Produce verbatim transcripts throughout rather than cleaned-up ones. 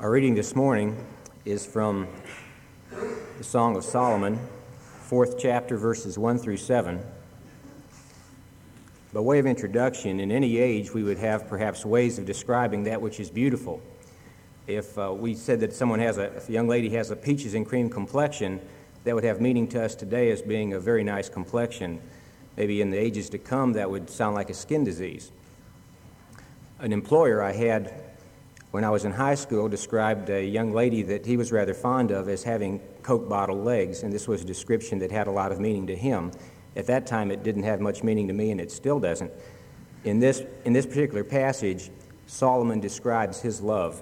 Our reading this morning is from the Song of Solomon, fourth chapter, verses one through seven. By way of introduction, in any age we would have perhaps ways of describing that which is beautiful. If uh, we said that someone has a, if a young lady has a peaches and cream complexion, that would have meaning to us today as being a very nice complexion. Maybe in the ages to come that would sound like a skin disease. An employer I had when I was in high school described a young lady that he was rather fond of as having Coke bottle legs, and this was a description that had a lot of meaning to him. At that time it didn't have much meaning to me, and it still doesn't. In this, in this particular passage, Solomon describes his love.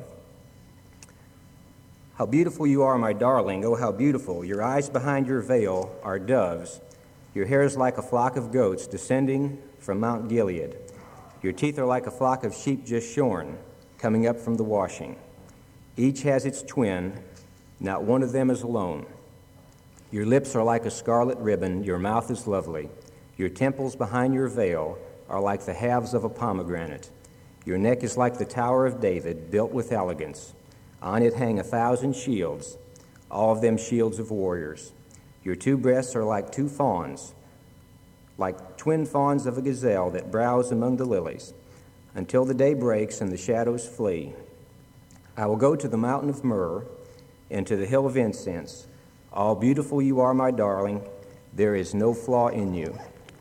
How beautiful you are, my darling, oh how beautiful. Your eyes behind your veil are doves. Your hair is like a flock of goats descending from Mount Gilead. Your teeth are like a flock of sheep just shorn, coming up from the washing. Each has its twin, not one of them is alone. Your lips are like a scarlet ribbon, your mouth is lovely. Your temples behind your veil are like the halves of a pomegranate. Your neck is like the Tower of David, built with elegance. On it hang a thousand shields, all of them shields of warriors. Your two breasts are like two fawns, like twin fawns of a gazelle that browse among the lilies, until the day breaks and the shadows flee. I will go to the mountain of myrrh and to the hill of incense. All beautiful you are, my darling. There is no flaw in you.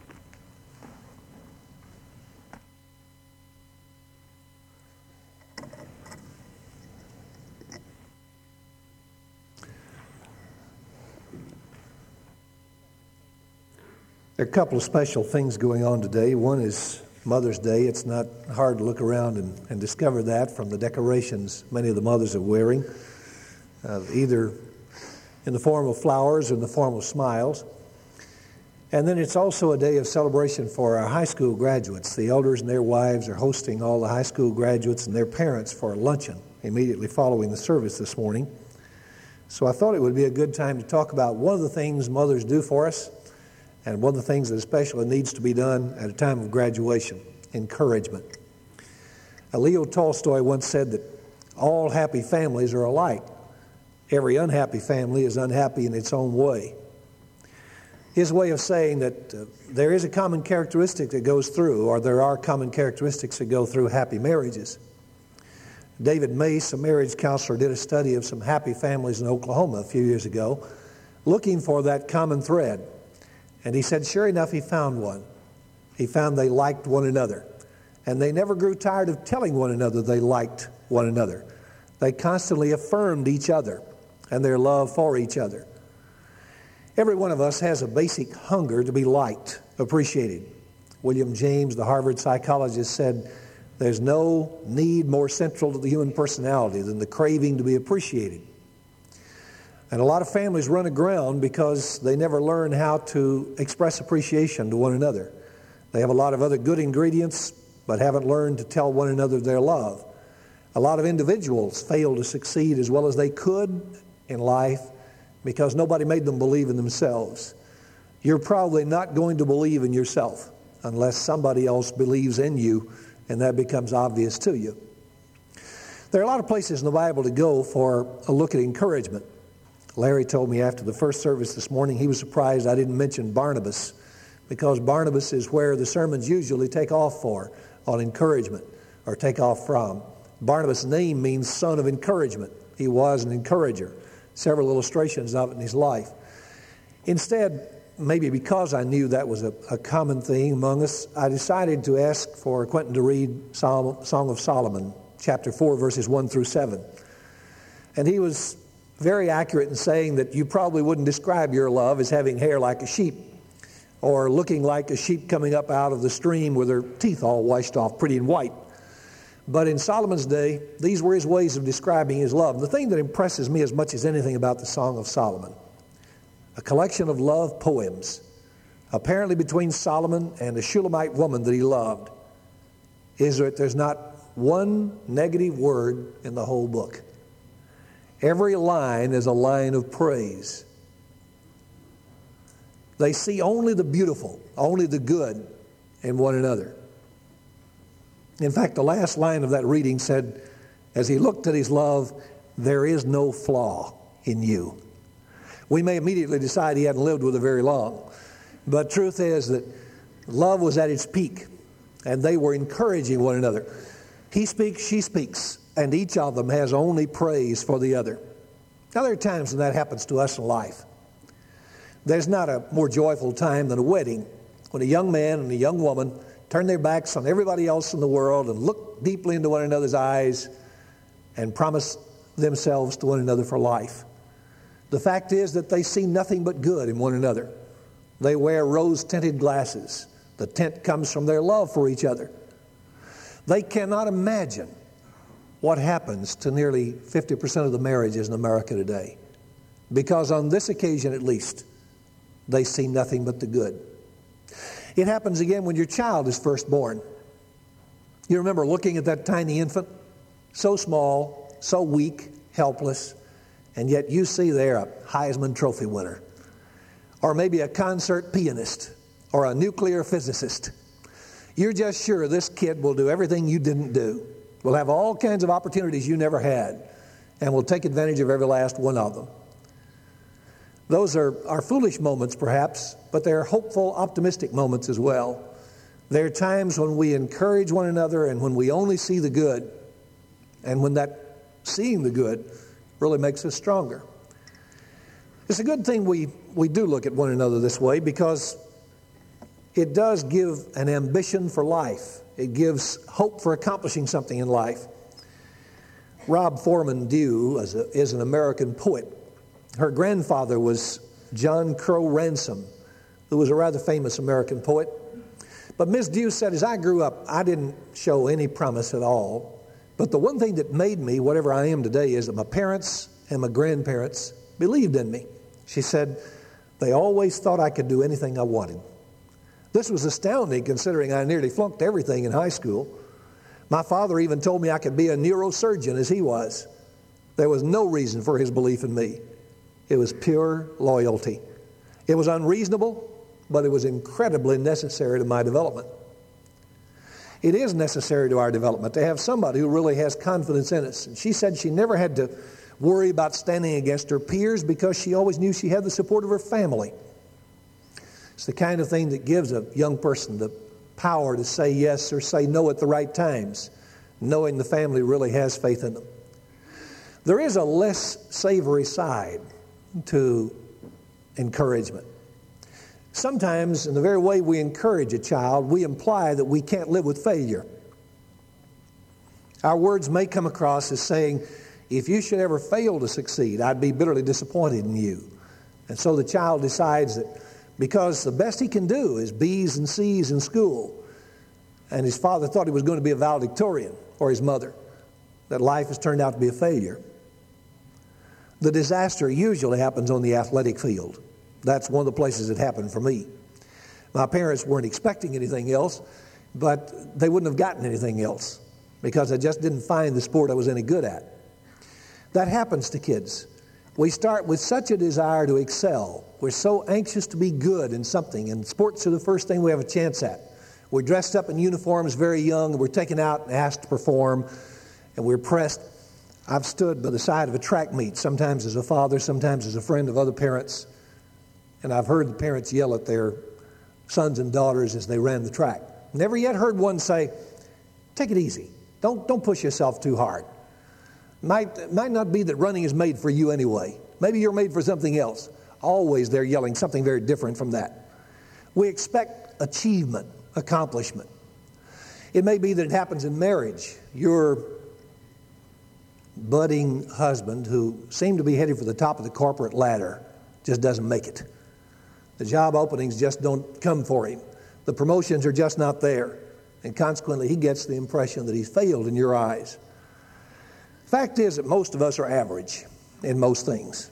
There are a couple of special things going on today. One is Mother's Day. It's not hard to look around and, and discover that from the decorations many of the mothers are wearing, uh, either in the form of flowers or in the form of smiles. And then it's also a day of celebration for our high school graduates. The elders and their wives are hosting all the high school graduates and their parents for a luncheon immediately following the service this morning. So I thought it would be a good time to talk about one of the things mothers do for us, and one of the things that especially needs to be done at a time of graduation: encouragement. Leo Tolstoy once said that all happy families are alike. Every unhappy family is unhappy in its own way. His way of saying that uh, there is a common characteristic that goes through, or there are common characteristics that go through happy marriages. David Mace, a marriage counselor, did a study of some happy families in Oklahoma a few years ago, looking for that common thread. And he said, sure enough, he found one. He found they liked one another. And they never grew tired of telling one another they liked one another. They constantly affirmed each other and their love for each other. Every one of us has a basic hunger to be liked, appreciated. William James, the Harvard psychologist, said, there's no need more central to the human personality than the craving to be appreciated. And a lot of families run aground because they never learn how to express appreciation to one another. They have a lot of other good ingredients, but haven't learned to tell one another their love. A lot of individuals fail to succeed as well as they could in life because nobody made them believe in themselves. You're probably not going to believe in yourself unless somebody else believes in you, and that becomes obvious to you. There are a lot of places in the Bible to go for a look at encouragement. Larry told me after the first service this morning he was surprised I didn't mention Barnabas, because Barnabas is where the sermons usually take off for, on encouragement, or take off from. Barnabas' name means son of encouragement. He was an encourager. Several illustrations of it in his life. Instead, maybe because I knew that was a, a common thing among us, I decided to ask for Quentin to read Psalm, Song of Solomon, chapter four, verses one through seven. And he was very accurate in saying that you probably wouldn't describe your love as having hair like a sheep or looking like a sheep coming up out of the stream with her teeth all washed off pretty and white. But in Solomon's day, these were his ways of describing his love. The thing that impresses me as much as anything about the Song of Solomon, a collection of love poems, apparently between Solomon and a Shulamite woman that he loved, is that there's not one negative word in the whole book. Every line is a line of praise. They see only the beautiful, only the good in one another. In fact, the last line of that reading said, as he looked at his love, there is no flaw in you. We may immediately decide he hadn't lived with her very long, but truth is that love was at its peak, and they were encouraging one another. He speaks, she speaks, and each of them has only praise for the other. Now, there are times when that happens to us in life. There's not a more joyful time than a wedding, when a young man and a young woman turn their backs on everybody else in the world and look deeply into one another's eyes and promise themselves to one another for life. The fact is that they see nothing but good in one another. They wear rose-tinted glasses. The tint comes from their love for each other. They cannot imagine what happens to nearly fifty percent of the marriages in America today, because on this occasion at least, they see nothing but the good. It happens again when your child is first born. You remember looking at that tiny infant, so small, so weak, helpless, and yet you see there a Heisman Trophy winner, or maybe a concert pianist, or a nuclear physicist. You're just sure this kid will do everything you didn't do, will have all kinds of opportunities you never had, and will take advantage of every last one of them. Those are, are foolish moments, perhaps, but they're hopeful, optimistic moments as well. There are times when we encourage one another and when we only see the good, and when that seeing the good really makes us stronger. It's a good thing we, we do look at one another this way, because it does give an ambition for life. It gives hope for accomplishing something in life. Rob Foreman Dew is, a, is an American poet. Her grandfather was John Crow Ransom, who was a rather famous American poet. But Miss Dew said, as I grew up, I didn't show any promise at all. But the one thing that made me whatever I am today is that my parents and my grandparents believed in me. She said, they always thought I could do anything I wanted. This was astounding, considering I nearly flunked everything in high school. My father even told me I could be a neurosurgeon as he was. There was no reason for his belief in me. It was pure loyalty. It was unreasonable, but it was incredibly necessary to my development. It is necessary to our development to have somebody who really has confidence in us. And she said she never had to worry about standing against her peers because she always knew she had the support of her family. It's the kind of thing that gives a young person the power to say yes or say no at the right times, knowing the family really has faith in them. There is a less savory side to encouragement. Sometimes, in the very way we encourage a child, we imply that we can't live with failure. Our words may come across as saying, if you should ever fail to succeed, I'd be bitterly disappointed in you. And so the child decides that because the best he can do is B's and C's in school, and his father thought he was going to be a valedictorian, or his mother, that life has turned out to be a failure. The disaster usually happens on the athletic field. That's one of the places it happened for me. My parents weren't expecting anything else, but they wouldn't have gotten anything else because I just didn't find the sport I was any good at. That happens to kids. We start with such a desire to excel. We're so anxious to be good in something, and sports are the first thing we have a chance at. We're dressed up in uniforms very young, and we're taken out and asked to perform, and we're pressed. I've stood by the side of a track meet, sometimes as a father, sometimes as a friend of other parents, and I've heard the parents yell at their sons and daughters as they ran the track. Never yet heard one say, take it easy. Don't, don't push yourself too hard. Might, might not be that running is made for you anyway. Maybe you're made for something else. Always they're yelling something very different from that. We expect achievement, accomplishment. It may be that it happens in marriage. Your budding husband, who seemed to be headed for the top of the corporate ladder, just doesn't make it. The job openings just don't come for him. The promotions are just not there. And consequently, he gets the impression that he's failed in your eyes. Fact is that most of us are average in most things.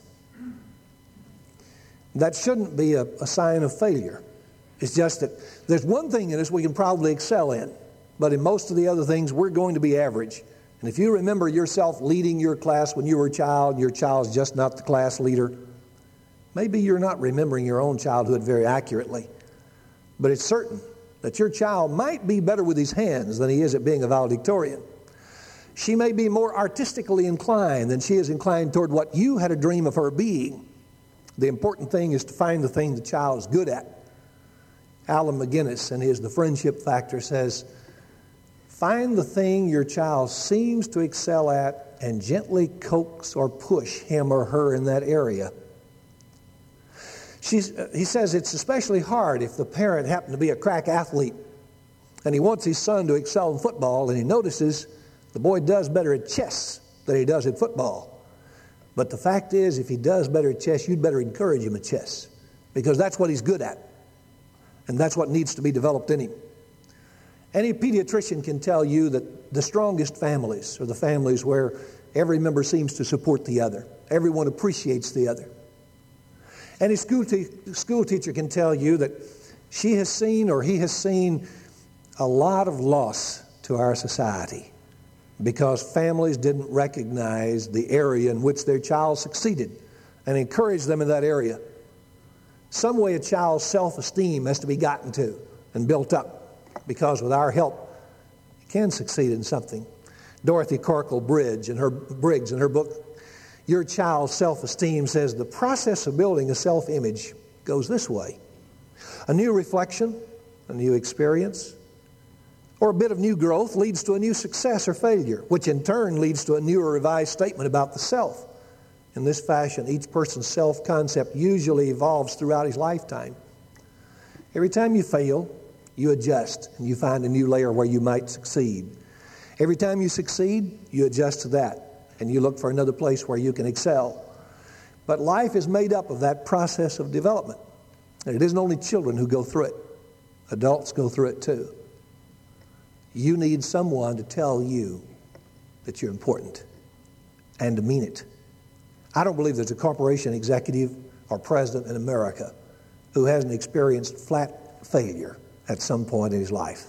That shouldn't be a, a sign of failure. It's just that there's one thing in us we can probably excel in, but in most of the other things, we're going to be average. And if you remember yourself leading your class when you were a child, your child's just not the class leader, maybe you're not remembering your own childhood very accurately. But it's certain that your child might be better with his hands than he is at being a valedictorian. She may be more artistically inclined than she is inclined toward what you had a dream of her being. The important thing is to find the thing the child is good at. Alan McGinnis, in his The Friendship Factor, says, find the thing your child seems to excel at and gently coax or push him or her in that area. She's, uh, he says it's especially hard if the parent happened to be a crack athlete and he wants his son to excel in football, and he notices the boy does better at chess than he does at football. But the fact is, if he does better at chess, you'd better encourage him at chess, because that's what he's good at, and that's what needs to be developed in him. Any pediatrician can tell you that the strongest families are the families where every member seems to support the other. Everyone appreciates the other. Any school, te- school teacher can tell you that she has seen or he has seen a lot of loss to our society because families didn't recognize the area in which their child succeeded and encourage them in that area. Some way a child's self-esteem has to be gotten to and built up, because with our help, he can succeed in something. Dorothy Corkle Bridge in her, Briggs in her book, Your Child's Self-Esteem, says the process of building a self-image goes this way. A new reflection, a new experience, or a bit of new growth leads to a new success or failure, which in turn leads to a new or revised statement about the self. In this fashion, each person's self-concept usually evolves throughout his lifetime. Every time you fail, you adjust and you find a new layer where you might succeed. Every time you succeed, you adjust to that and you look for another place where you can excel. But life is made up of that process of development. And it isn't only children who go through it. Adults go through it too. You need someone to tell you that you're important and to mean it. I don't believe there's a corporation executive or president in America who hasn't experienced flat failure at some point in his life.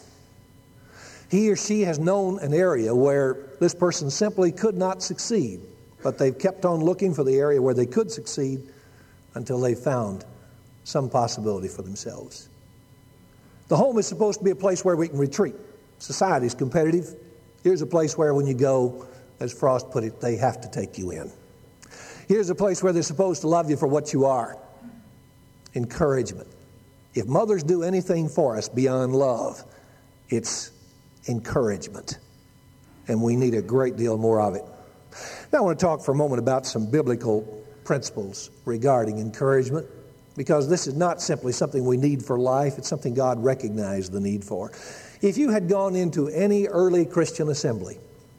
He or she has known an area where this person simply could not succeed, but they've kept on looking for the area where they could succeed until they found some possibility for themselves. The home is supposed to be a place where we can retreat. Society is competitive. Here's a place where when you go, as Frost put it, they have to take you in. Here's a place where they're supposed to love you for what you are. Encouragement. If mothers do anything for us beyond love, it's encouragement. And we need a great deal more of it. Now I want to talk for a moment about some biblical principles regarding encouragement, because this is not simply something we need for life. It's something God recognized the need for. If you had gone into any early Christian assembly,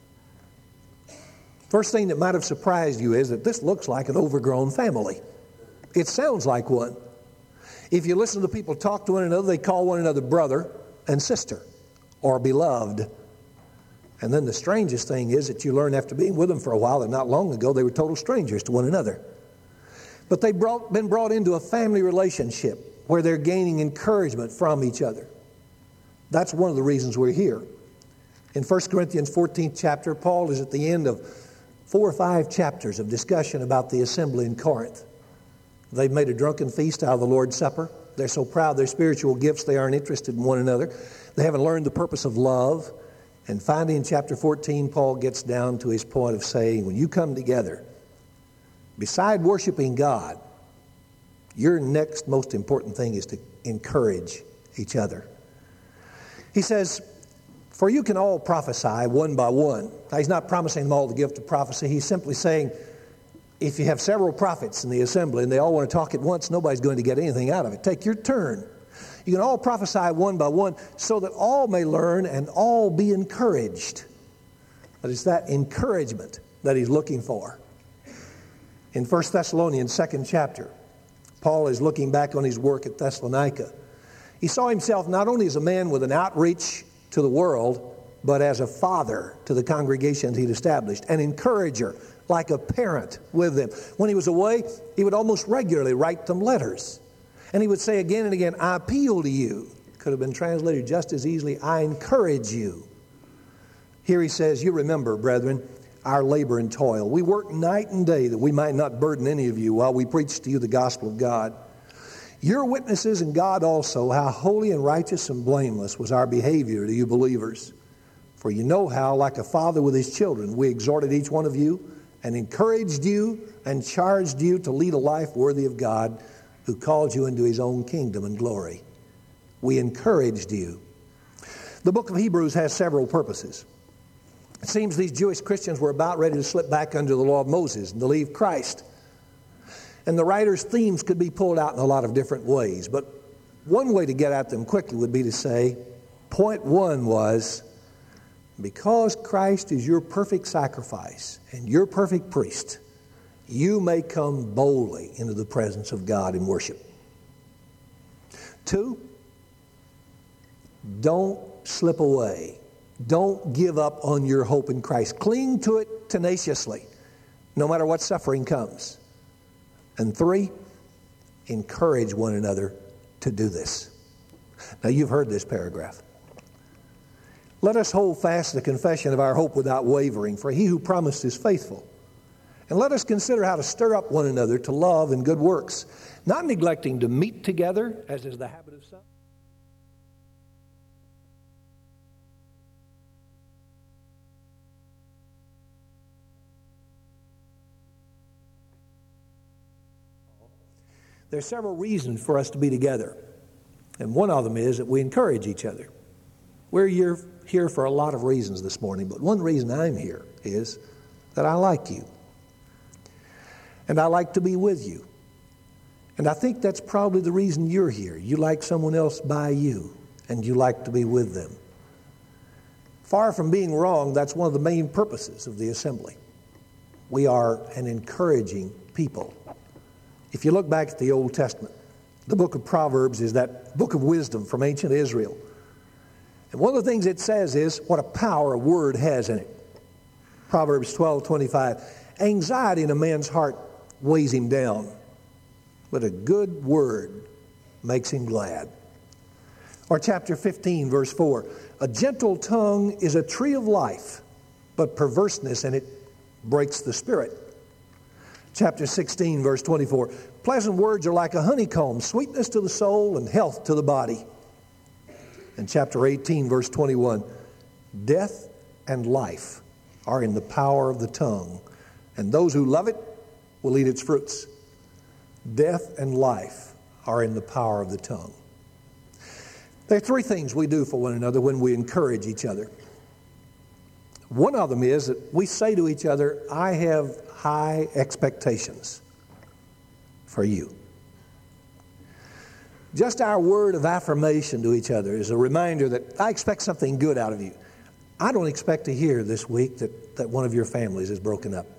first thing that might have surprised you is that this looks like an overgrown family. It sounds like one. If you listen to people talk to one another, they call one another brother and sister or beloved. And then the strangest thing is that you learn after being with them for a while that not long ago they were total strangers to one another. But they've brought, been brought into a family relationship where they're gaining encouragement from each other. That's one of the reasons we're here. In First Corinthians fourteenth chapter, Paul is at the end of four or five chapters of discussion about the assembly in Corinth. They've made a drunken feast out of the Lord's Supper. They're so proud of their spiritual gifts, they aren't interested in one another. They haven't learned the purpose of love. And finally, in chapter fourteen, Paul gets down to his point of saying, when you come together, beside worshiping God, your next most important thing is to encourage each other. He says, for you can all prophesy one by one. Now, he's not promising them all the gift of prophecy. He's simply saying, if you have several prophets in the assembly and they all want to talk at once, nobody's going to get anything out of it. Take your turn. You can all prophesy one by one so that all may learn and all be encouraged. But it's that encouragement that he's looking for. In First Thessalonians, second chapter, Paul is looking back on his work at Thessalonica. He saw himself not only as a man with an outreach to the world, but as a father to the congregations he'd established, an encourager, like a parent with them. When he was away, he would almost regularly write them letters. And he would say again and again, I appeal to you. Could have been translated just as easily, I encourage you. Here he says, you remember, brethren, our labor and toil. We work night and day that we might not burden any of you while we preach to you the gospel of God. You're witnesses, and God also, how holy and righteous and blameless was our behavior to you believers. For you know how, like a father with his children, we exhorted each one of you and encouraged you and charged you to lead a life worthy of God, who called you into his own kingdom and glory. We encouraged you. The book of Hebrews has several purposes. It seems these Jewish Christians were about ready to slip back under the law of Moses and to leave Christ. And the writer's themes could be pulled out in a lot of different ways. But one way to get at them quickly would be to say, point one was, because Christ is your perfect sacrifice and your perfect priest, you may come boldly into the presence of God in worship. Two, don't slip away. Don't give up on your hope in Christ. Cling to it tenaciously, no matter what suffering comes. And three, encourage one another to do this. Now, you've heard this paragraph. Let us hold fast the confession of our hope without wavering, for he who promised is faithful. And let us consider how to stir up one another to love and good works, not neglecting to meet together, as is the habit of some. There are several reasons for us to be together. And one of them is that we encourage each other. We're here, here for a lot of reasons this morning, but one reason I'm here is that I like you. And I like to be with you. And I think that's probably the reason you're here. You like someone else by you, and you like to be with them. Far from being wrong, that's one of the main purposes of the assembly. We are an encouraging people. If you look back at the Old Testament, the book of Proverbs is that book of wisdom from ancient Israel. And one of the things it says is what a power a word has in it. Proverbs twelve twenty-five. Anxiety in a man's heart weighs him down, but a good word makes him glad. Or chapter fifteen, verse four. A gentle tongue is a tree of life, but perverseness in it breaks the spirit. Chapter sixteen, verse twenty-four. Pleasant words are like a honeycomb, sweetness to the soul and health to the body. And chapter eighteen, verse twenty-one. Death and life are in the power of the tongue, and those who love it will eat its fruits. Death and life are in the power of the tongue. There are three things we do for one another when we encourage each other. One of them is that we say to each other, I have high expectations for you. Just our word of affirmation to each other is a reminder that I expect something good out of you. I don't expect to hear this week that, that one of your families is broken up.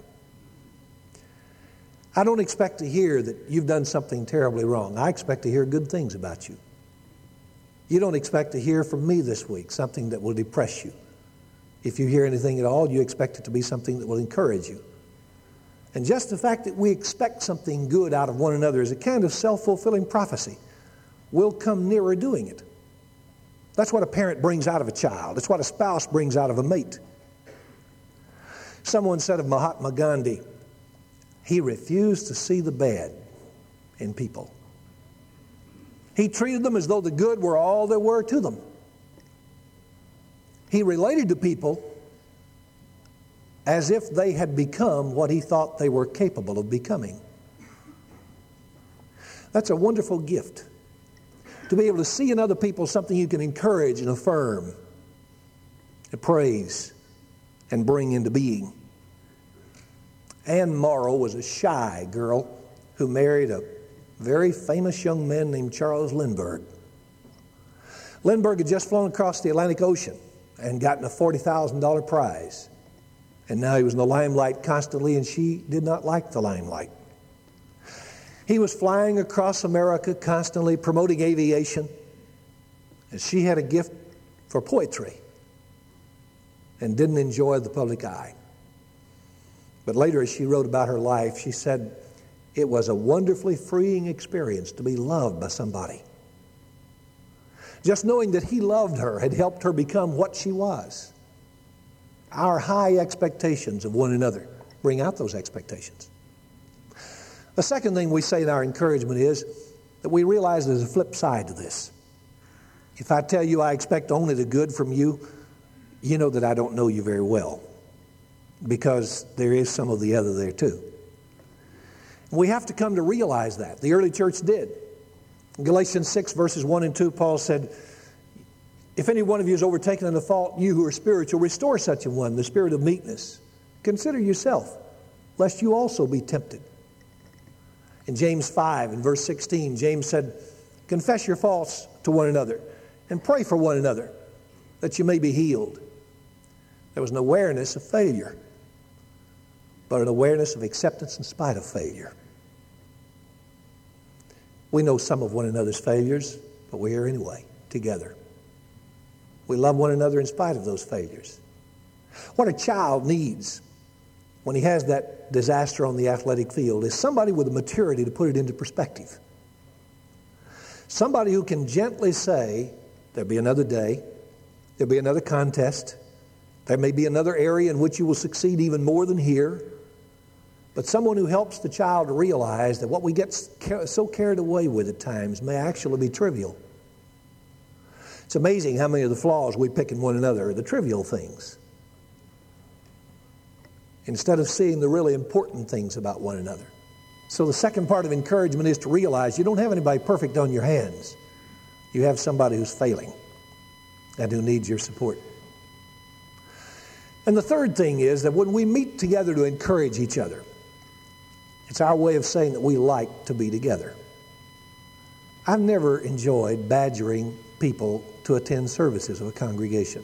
I don't expect to hear that you've done something terribly wrong. I expect to hear good things about you. You don't expect to hear from me this week something that will depress you. If you hear anything at all, you expect it to be something that will encourage you. And just the fact that we expect something good out of one another is a kind of self-fulfilling prophecy. We'll come nearer doing it. That's what a parent brings out of a child. It's what a spouse brings out of a mate. Someone said of Mahatma Gandhi, he refused to see the bad in people. He treated them as though the good were all there were to them. He related to people as if they had become what he thought they were capable of becoming. That's a wonderful gift. To be able to see in other people something you can encourage and affirm and praise and bring into being. Anne Morrow was a shy girl who married a very famous young man named Charles Lindbergh. Lindbergh had just flown across the Atlantic Ocean and gotten a forty thousand dollars prize. And now he was in the limelight constantly, and she did not like the limelight. He was flying across America constantly, promoting aviation, and she had a gift for poetry and didn't enjoy the public eye. But later, as she wrote about her life, she said, it was a wonderfully freeing experience to be loved by somebody. Just knowing that he loved her had helped her become what she was. Our high expectations of one another bring out those expectations. The second thing we say in our encouragement is that we realize there's a flip side to this. If I tell you I expect only the good from you, you know that I don't know you very well, because there is some of the other there too. We have to come to realize that. The early church did. In Galatians six, verses one and two, Paul said, if any one of you is overtaken in a fault, you who are spiritual, restore such a one, the spirit of meekness. Consider yourself, lest you also be tempted. In James five, in verse sixteen, James said, confess your faults to one another and pray for one another that you may be healed. There was an awareness of failure, but an awareness of acceptance in spite of failure. We know some of one another's failures, but we're here anyway, together. We love one another in spite of those failures. What a child needs when he has that disaster on the athletic field is somebody with the maturity to put it into perspective. Somebody who can gently say, there'll be another day, there'll be another contest, there may be another area in which you will succeed even more than here, but someone who helps the child to realize that what we get so carried away with at times may actually be trivial. It's amazing how many of the flaws we pick in one another are the trivial things, instead of seeing the really important things about one another. So the second part of encouragement is to realize you don't have anybody perfect on your hands. You have somebody who's failing and who needs your support. And the third thing is that when we meet together to encourage each other, it's our way of saying that we like to be together. I've never enjoyed badgering people to attend services of a congregation.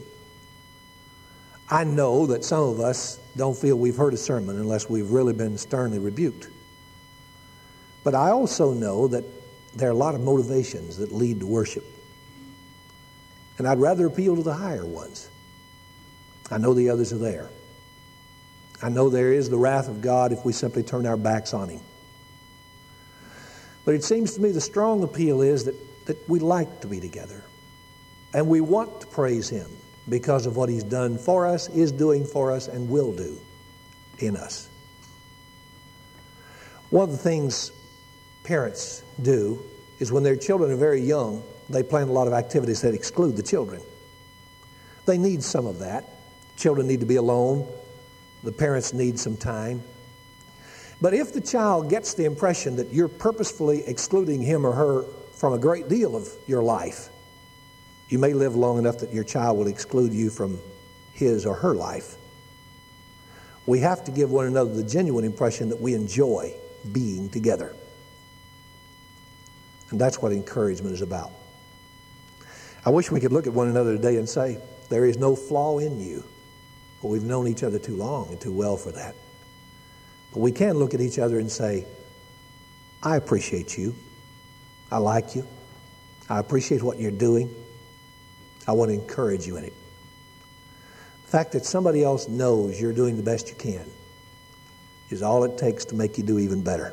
I know that some of us don't feel we've heard a sermon unless we've really been sternly rebuked. But I also know that there are a lot of motivations that lead to worship. And I'd rather appeal to the higher ones. I know the others are there. I know there is the wrath of God if we simply turn our backs on Him. But it seems to me the strong appeal is that, that we like to be together. And we want to praise Him because of what He's done for us, is doing for us, and will do in us. One of the things parents do is when their children are very young, they plan a lot of activities that exclude the children. They need some of that. Children need to be alone. The parents need some time. But if the child gets the impression that you're purposefully excluding him or her from a great deal of your life, you may live long enough that your child will exclude you from his or her life. We have to give one another the genuine impression that we enjoy being together. And that's what encouragement is about. I wish we could look at one another today and say, there is no flaw in you. But we've known each other too long and too well for that. But we can look at each other and say, I appreciate you. I like you. I appreciate what you're doing. I want to encourage you in it. The fact that somebody else knows you're doing the best you can is all it takes to make you do even better.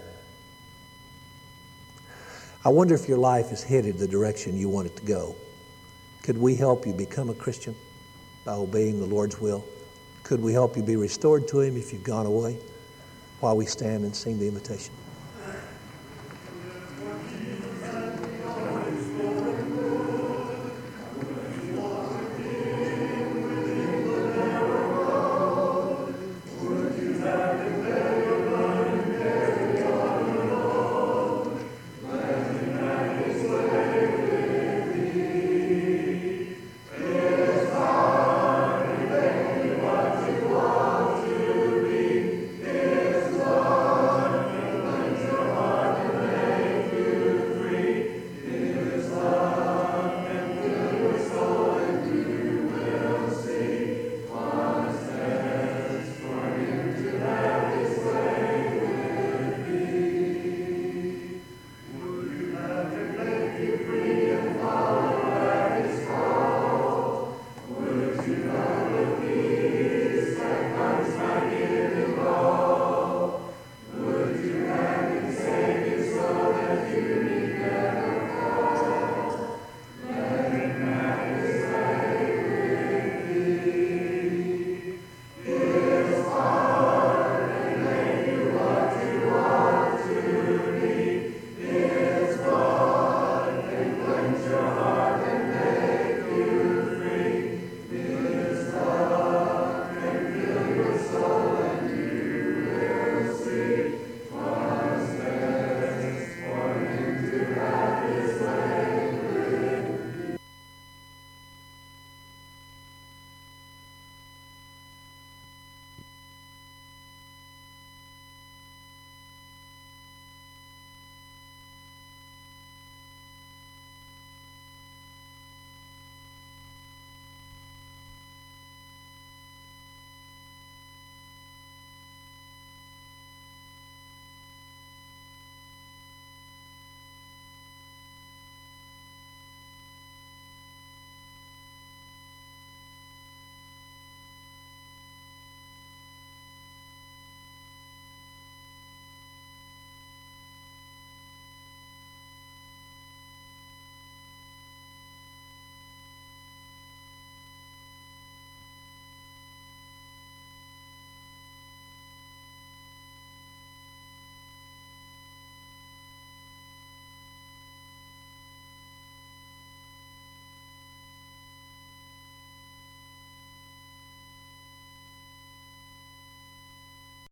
I wonder if your life is headed the direction you want it to go. Could we help you become a Christian by obeying the Lord's will? Could we help you be restored to Him if you've gone away, while we stand and sing the invitation?